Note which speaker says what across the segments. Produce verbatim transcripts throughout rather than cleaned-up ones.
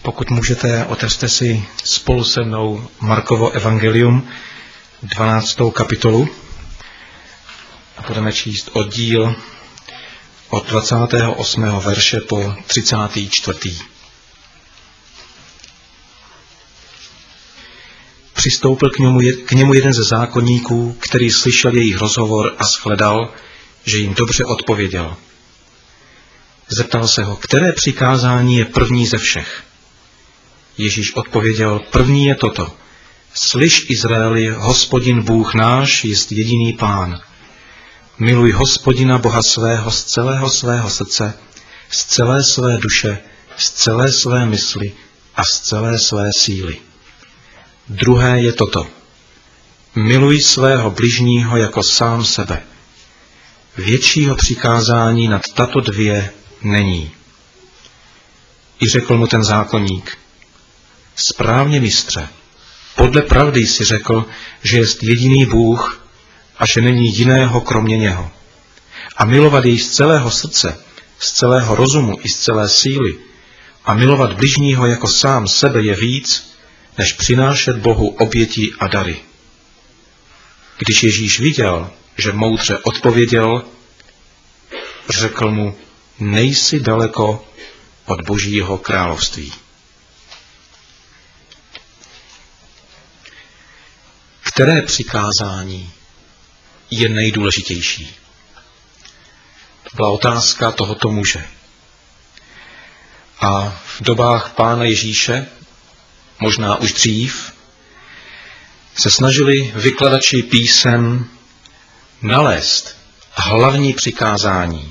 Speaker 1: Pokud můžete, otevřte si spolu se mnou Markovo evangelium, dvanáctou kapitolu, a budeme číst oddíl od dvacátého osmého verše po třicátý čtvrtý. Přistoupil k němu, k němu jeden ze zákonníků, který slyšel jejich rozhovor a shledal, že jim dobře odpověděl. Zeptal se ho, které přikázání je první ze všech. Ježíš odpověděl, první je toto. Slyš, Izraeli, Hospodin Bůh náš jest jediný Pán. Miluj Hospodina Boha svého z celého svého srdce, z celé své duše, z celé své mysli a z celé své síly. Druhé je toto. Miluj svého bližního jako sám sebe. Většího přikázání nad tato dvě není. I řekl mu ten zákonník, správně, mistře, podle pravdy jsi řekl, že jest jediný Bůh a že není jiného kromě něho. A milovat jej z celého srdce, z celého rozumu i z celé síly a milovat bližního jako sám sebe je víc, než přinášet Bohu oběti a dary. Když Ježíš viděl, že moudře odpověděl, řekl mu, nejsi daleko od Božího království. Které přikázání je nejdůležitější? To byla otázka tohoto muže. A v dobách Pána Ježíše, možná už dřív, se snažili vykladači písem nalézt hlavní přikázání.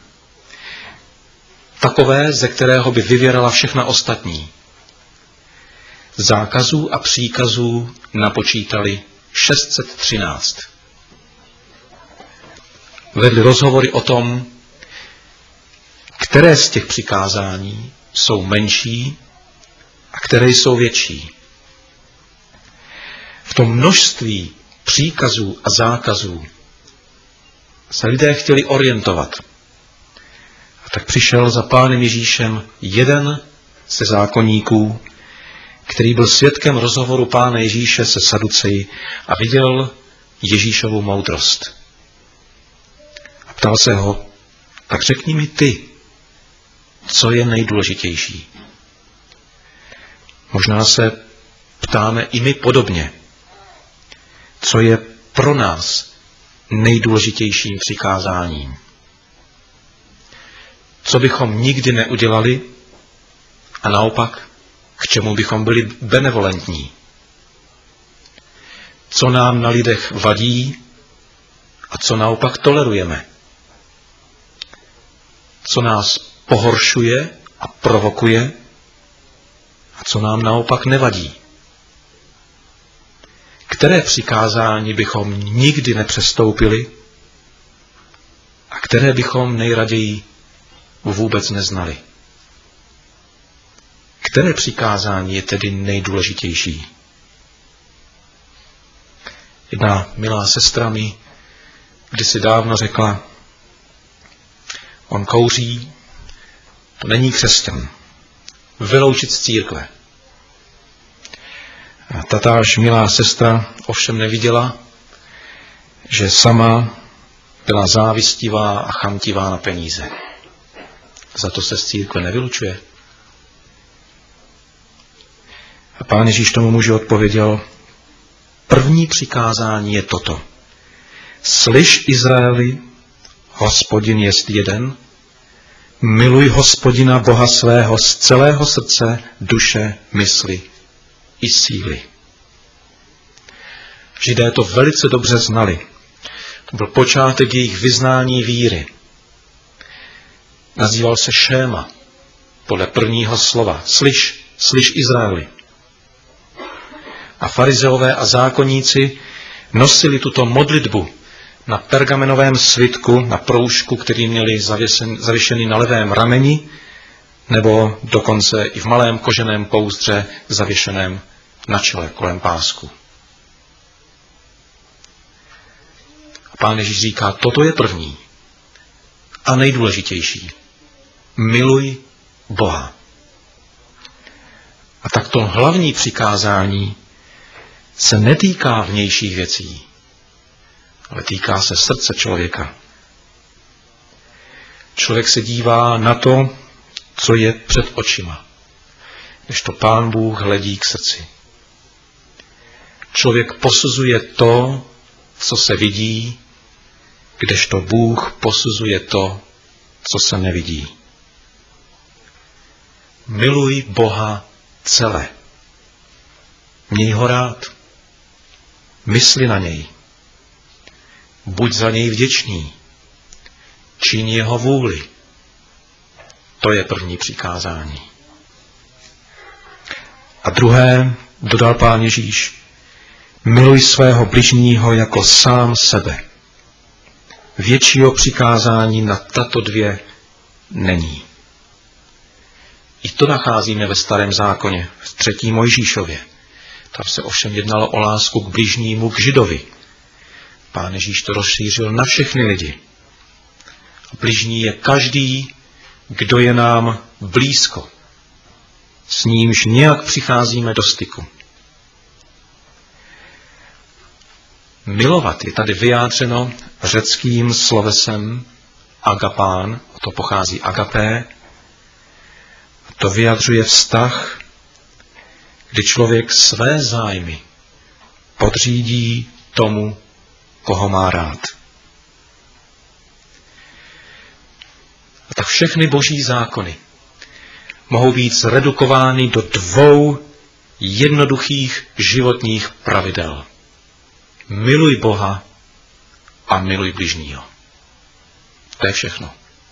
Speaker 1: Takové, ze kterého by vyvěrala všechna ostatní. Zákazů a příkazů napočítali šest set třináct. Vedli rozhovory o tom, které z těch přikázání jsou menší a které jsou větší. V tom množství příkazů a zákazů se lidé chtěli orientovat. A tak přišel za Pánem Ježíšem jeden ze zákonníků, který byl svědkem rozhovoru Pána Ježíše se Saduceji a viděl Ježíšovu moudrost. A ptal se ho, tak řekni mi ty, co je nejdůležitější. Možná se ptáme i my podobně, co je pro nás nejdůležitějším přikázáním. Co bychom nikdy neudělali a naopak, k čemu bychom byli benevolentní. Co nám na lidech vadí a co naopak tolerujeme. Co nás pohoršuje a provokuje a co nám naopak nevadí. Které přikázání bychom nikdy nepřestoupili a které bychom nejraději vůbec neznali. Které přikázání je tedy nejdůležitější? Jedna milá sestra mi kdysi dávno řekla, on kouří, to není křesťan, vyloučit z církve. A tatáž milá sestra ovšem neviděla, že sama byla závistivá a chamtivá na peníze. Za to se z církve nevylučuje. A Pán Ježíš tomu muži odpověděl, první přikázání je toto. Slyš, Izraeli, Hospodin jest jeden, miluj Hospodina Boha svého z celého srdce, duše, mysli i síly. Židé to velice dobře znali. To byl počátek jejich vyznání víry. Nazýval se Šéma, podle prvního slova. Slyš, slyš, Izraeli. A farizeové a zákonníci nosili tuto modlitbu na pergamenovém svitku, na proužku, který měli zavěšen, zavěšený na levém rameni, nebo dokonce i v malém koženém pouzdře zavěšeném na čele kolem pásku. A Pán Ježíš říká, toto je první a nejdůležitější. Miluj Boha. tak to hlavní přikázání se netýká vnějších věcí, ale týká se srdce člověka. Člověk se dívá na to, co je před očima, když to Pán Bůh hledí k srdci. Člověk posuzuje to, co se vidí, kdežto Bůh posuzuje to, co se nevidí. Miluj Boha celé. Měj ho rád. Mysli na něj. Buď za něj vděčný. Čiň jeho vůli. To je první přikázání. A druhé, dodal Pán Ježíš, miluj svého bližního jako sám sebe. Většího přikázání na tato dvě není. I to nacházíme ve Starém zákoně, v třetí Mojžíšově. Tam se ovšem jednalo o lásku k bližnímu, k Židovi. Pán Ježíš to rozšířil na všechny lidi. Bližní je každý, kdo je nám blízko. S nímž nějak přicházíme do styku. Milovat je tady vyjádřeno řeckým slovesem agapán, to pochází agapé. To vyjadřuje vztah, kdy člověk své zájmy podřídí tomu, koho má rád. A tak všechny boží zákony mohou být zredukovány do dvou jednoduchých životních pravidel. Miluj Boha a miluj bližního. To je všechno.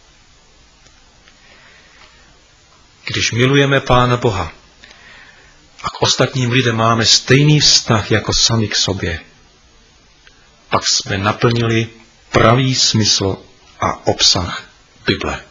Speaker 1: Když milujeme Pána Boha a k ostatním lidem máme stejný vztah jako sami k sobě, pak jsme naplnili pravý smysl a obsah Bible.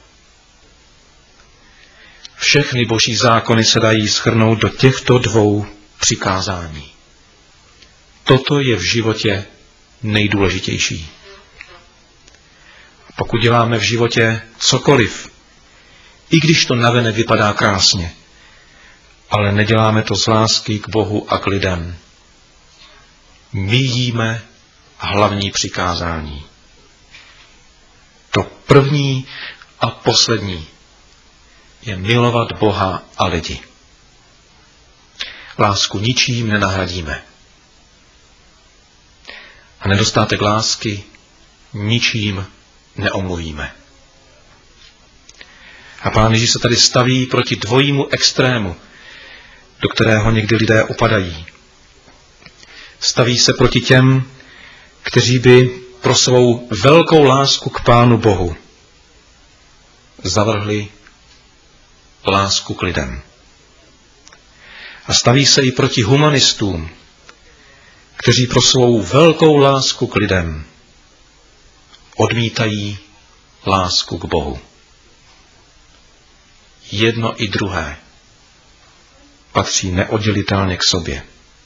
Speaker 1: Všechny boží zákony se dají shrnout do těchto dvou přikázání. Toto je v životě nejdůležitější. Pokud děláme v životě cokoliv, i když to navenek vypadá krásně, ale neděláme to z lásky k Bohu a k lidem, míjíme hlavní přikázání. To první a poslední je milovat Boha a lidi. Lásku ničím nenahradíme. A nedostatek lásky ničím neomluvíme. A Pán Ježíš se tady staví proti dvojímu extrému, do kterého někdy lidé upadají. Staví se proti těm, kteří by pro svou velkou lásku k Pánu Bohu zavrhli lásku k lidem. A staví se i proti humanistům, kteří pro svou velkou lásku k lidem odmítají lásku k Bohu. Jedno i druhé patří neoddělitelně k sobě.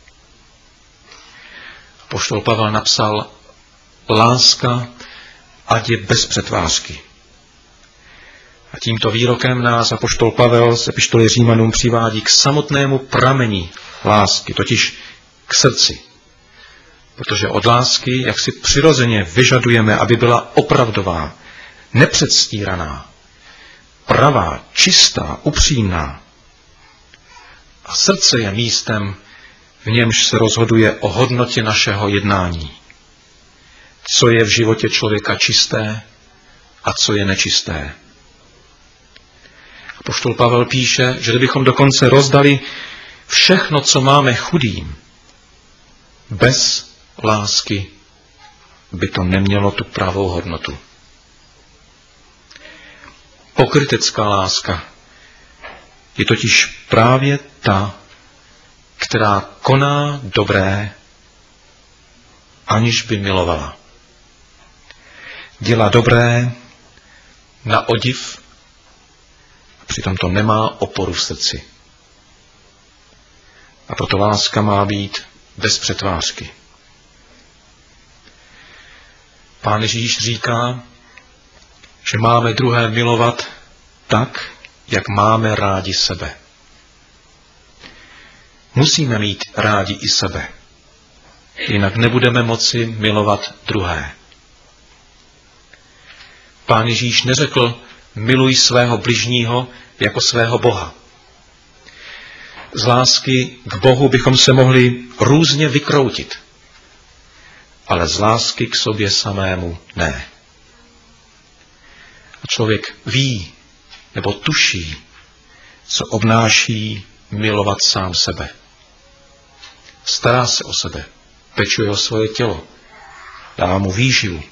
Speaker 1: Apoštol Pavel napsal, láska ať je bez přetvářky. A tímto výrokem nás apoštol Pavel z epištoly Římanům přivádí k samotnému prameni lásky, totiž k srdci. Protože od lásky, jak si přirozeně vyžadujeme, aby byla opravdová, nepředstíraná, pravá, čistá, upřímná. A srdce je místem, v němž se rozhoduje o hodnotě našeho jednání. Co je v životě člověka čisté a co je nečisté. Apoštol Pavel píše, že kdybychom dokonce rozdali všechno, co máme chudým, bez lásky by to nemělo tu pravou hodnotu. Pokrytecká láska je totiž právě ta, která koná dobré, aniž by milovala. Dělá dobré na odiv, a přitom to nemá oporu v srdci. A proto láska má být bez přetvářky. Pán Ježíš říká, že máme druhé milovat tak, jak máme rádi sebe. Musíme mít rádi i sebe. Jinak nebudeme moci milovat druhé. Pán Ježíš neřekl, miluj svého bližního jako svého Boha. Z lásky k Bohu bychom se mohli různě vykroutit, ale z lásky k sobě samému ne. A člověk ví nebo tuší, co obnáší milovat sám sebe. Stará se o sebe, pečuje o svoje tělo, dává mu výživu.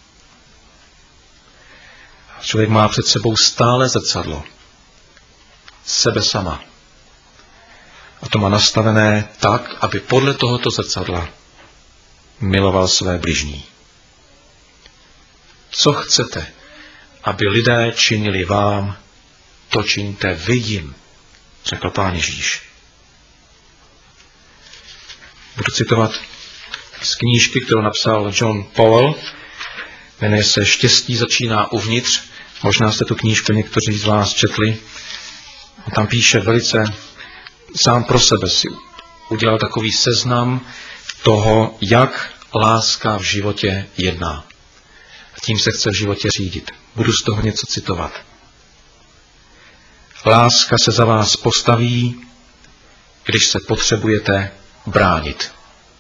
Speaker 1: A člověk má před sebou stále zrcadlo. Sebe sama. A to má nastavené tak, aby podle tohoto zrcadla miloval své bližní. Co chcete, aby lidé činili vám, to čiňte vy jim, řekl Pán Ježíš. Budu citovat z knížky, kterou napsal John Powell. Jmenuje se Štěstí začíná uvnitř. Možná jste tu knížku někteří z vás četli. A tam píše velice sám pro sebe si udělal takový seznam toho, jak láska v životě jedná. A tím se chce v životě řídit. Budu z toho něco citovat. Láska se za vás postaví, když se potřebujete bránit.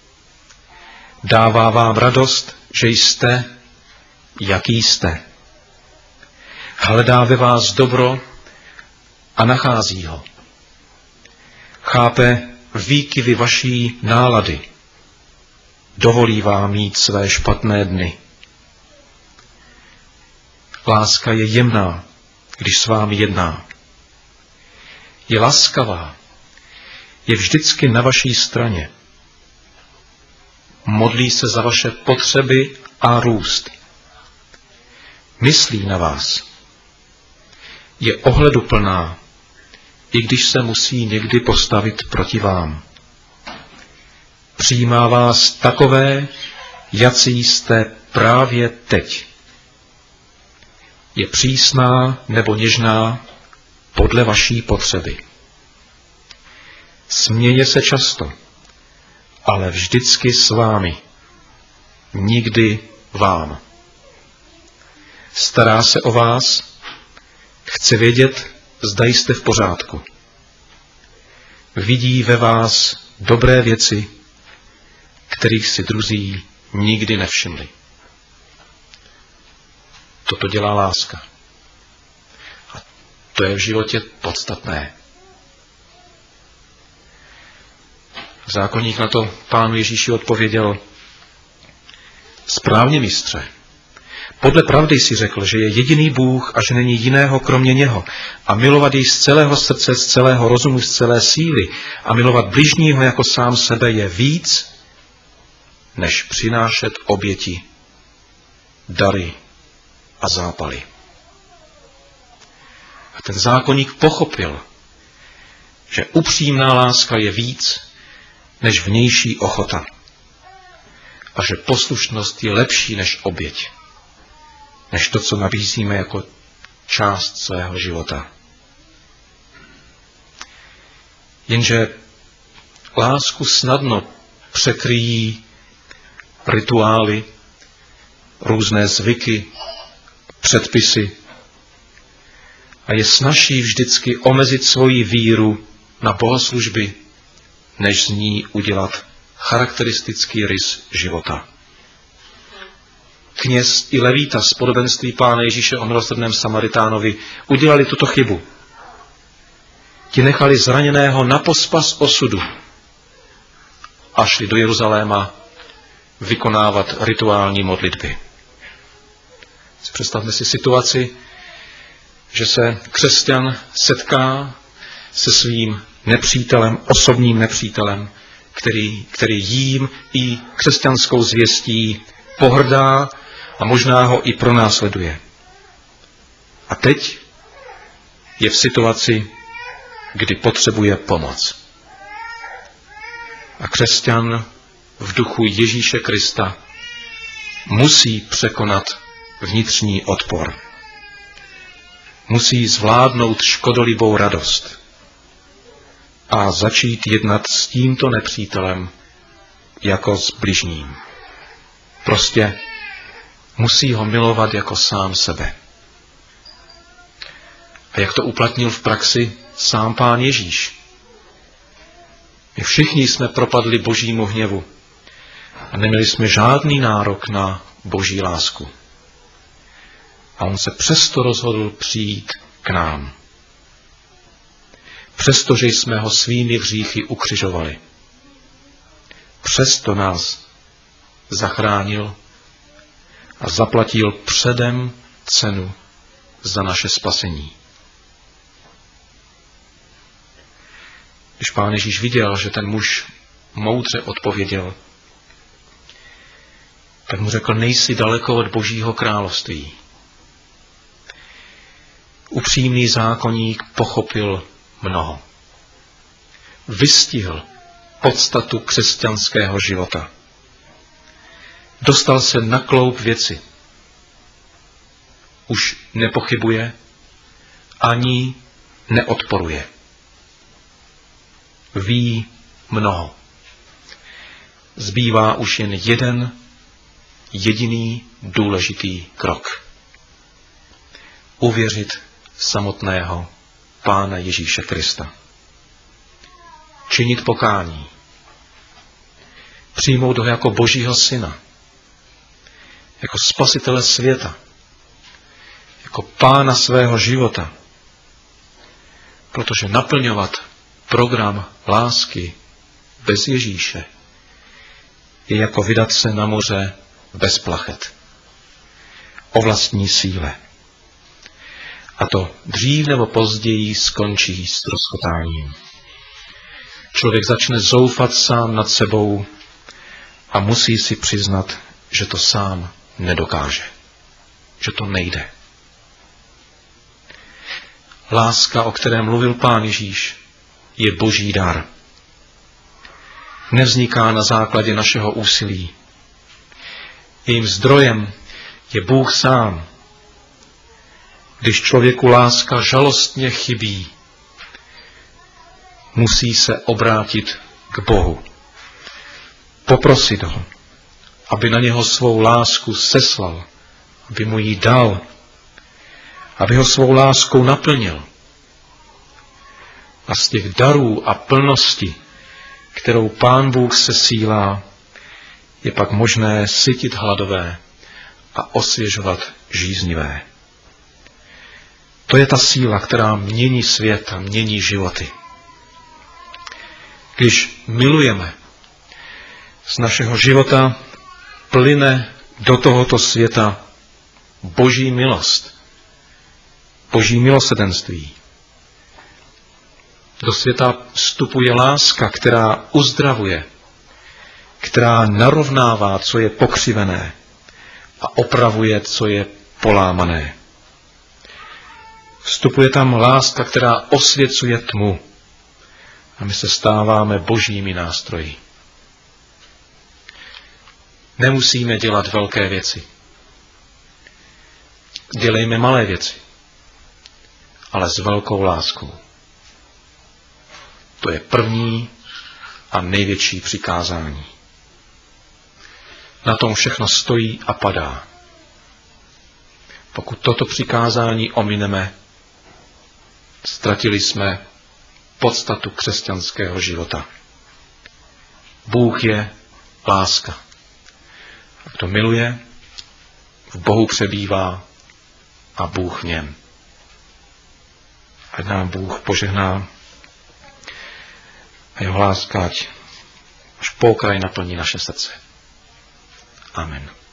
Speaker 1: Dává vám radost, že jste, jaký jste. Hledá ve vás dobro a nachází ho. Chápe výkyvy vaší nálady. Dovolí vám mít své špatné dny. Láska je jemná, když s vámi jedná. Je laskavá, je vždycky na vaší straně. Modlí se za vaše potřeby a růst. Myslí na vás. Je ohleduplná, i když se musí někdy postavit proti vám. Přijímá vás takové, jací jste právě teď. Je přísná nebo něžná podle vaší potřeby. Směje se často, ale vždycky s vámi. Nikdy vám. Stará se o vás, chce vědět, zda jste v pořádku. Vidí ve vás dobré věci, kterých si druzí nikdy nevšimli. Toto dělá láska. A to je v životě podstatné. Zákonník na to Pánu Ježíši odpověděl: správně, mistře. Podle pravdy si řekl, že je jediný Bůh a že není jiného kromě něho. A milovat jej z celého srdce, z celého rozumu, z celé síly a milovat bližního jako sám sebe je víc, než přinášet oběti, dary a zápaly. A ten zákonník pochopil, že upřímná láska je víc, než vnější ochota. A že poslušnost je lepší než oběť. Než to, co nabízíme jako část svého života. Jenže lásku snadno překryjí rituály, různé zvyky, předpisy. A je snazší vždycky omezit svoji víru na bohoslužby, než z ní udělat charakteristický rys života. Kněz i levíta z podobenství Pána Ježíše o milosrdném Samaritánovi udělali tuto chybu. Ti nechali zraněného na pospas osudu a šli do Jeruzaléma vykonávat rituální modlitby. Představme si situaci, že se křesťan setká se svým nepřítelem, osobním nepřítelem, který, který jím i křesťanskou zvěstí pohrdá a možná ho i pronásleduje. A teď je v situaci, kdy potřebuje pomoc. A křesťan v duchu Ježíše Krista musí překonat vnitřní odpor. Musí zvládnout škodolibou radost a začít jednat s tímto nepřítelem jako s bližním. Prostě musí ho milovat jako sám sebe. A jak to uplatnil v praxi sám Pán Ježíš? My všichni jsme propadli Božímu hněvu a neměli jsme žádný nárok na Boží lásku. A on se přesto rozhodl přijít k nám. Přestože jsme ho svými hříchy ukřižovali. Přesto nás zachránil a zaplatil předem cenu za naše spasení. Když Pán Ježíš viděl, že ten muž moudře odpověděl, tak mu řekl, nejsi daleko od Božího království. Upřímný zákonník pochopil mnoho. Vystihl podstatu křesťanského života. Dostal se na kloub věci. Už nepochybuje, ani neodporuje. Ví mnoho. Zbývá už jen jeden jediný důležitý krok. Uvěřit samotného Pána Ježíše Krista. Činit pokání. Přijmout ho jako Božího syna. Jako spasitele světa. Jako Pána svého života. Protože naplňovat program lásky bez Ježíše je jako vydat se na moře bez plachet. O vlastní síle. A to dřív nebo později skončí s rozchotáním. Člověk začne zoufat sám nad sebou a musí si přiznat, že to sám nedokáže. Že to nejde. Láska, o které mluvil Pán Ježíš, je Boží dar. Nevzniká na základě našeho úsilí. Jejím zdrojem je Bůh sám. Když člověku láska žalostně chybí, musí se obrátit k Bohu. Poprosit ho, aby na něho svou lásku seslal, aby mu ji dal, aby ho svou láskou naplnil. A z těch darů a plnosti, kterou Pán Bůh sesílá, je pak možné sytit hladové a osvěžovat žíznivé. To je ta síla, která mění svět a mění životy. Když milujeme, z našeho života plyne do tohoto světa Boží milost, Boží milosrdenství. Do světa vstupuje láska, která uzdravuje, která narovnává, co je pokřivené a opravuje, co je polámané. Vstupuje tam láska, která osvěcuje tmu a my se stáváme Božími nástroji. Nemusíme dělat velké věci. Dělejme malé věci, ale s velkou láskou. To je první a největší přikázání. Na tom všechno stojí a padá. Pokud toto přikázání omineme, ztratili jsme podstatu křesťanského života. Bůh je láska. A kdo miluje, v Bohu přebývá a Bůh v něm. Ať nám Bůh požehná a jeho láska ať až po okraj naplní naše srdce. Amen.